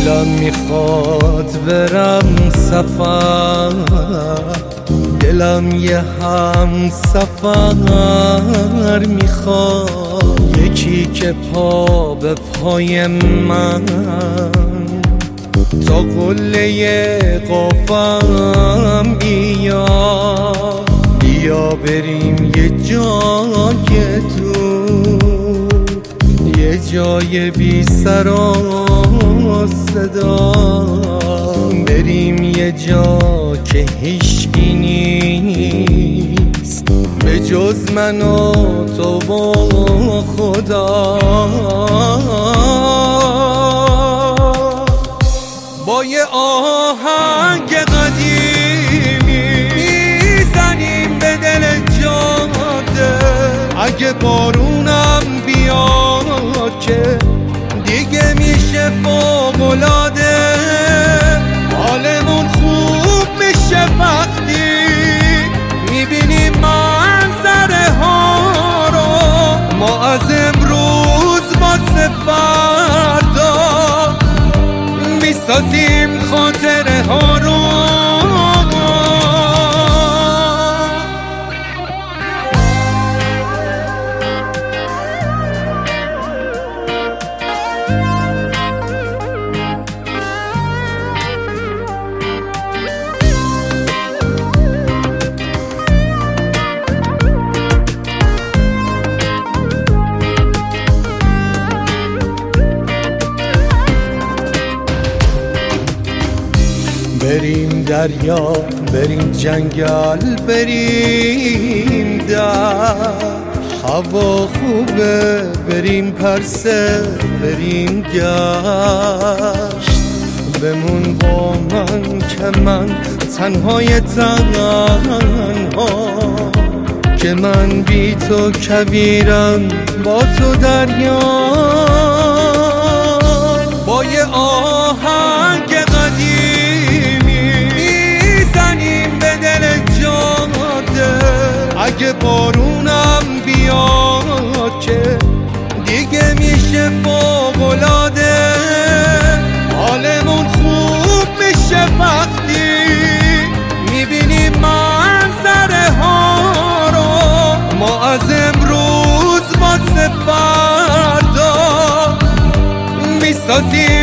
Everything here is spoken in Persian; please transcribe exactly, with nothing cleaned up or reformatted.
دلم میخواد برم سفر، دلم یه هم سفر میخواد، یکی که پا به پای من تا قله قافم بیا، بیا بریم یه جای دور، یه جای بی سر و صدا، بریم یه جا که هیچکی نیست به جز من و تو و خدا، با یه آهنگ قدیمی میزنیم به دل جاده، اگه بارونم بیاد که دیگه میشه فوق‌العاده، حالمون خوب میشه وقتی میبینیم منظره ها رو، ما از امروز واسه فردا میسازیم خاطره ها رو. بریم دریا، بریم جنگل، بریم در، هوا خوبه، بریم پرسه، بریم گشت، بمون با من که من تنهای تنها، که من بی تو کویرم با تو دریا، با یه آهنگ اگه بارونم بیاد که دیگه میشه فوق‌العاده، حالمون خوب میشه وقتی میبینیم منظره ها رو، ما از امروز واسه فردا میسازیم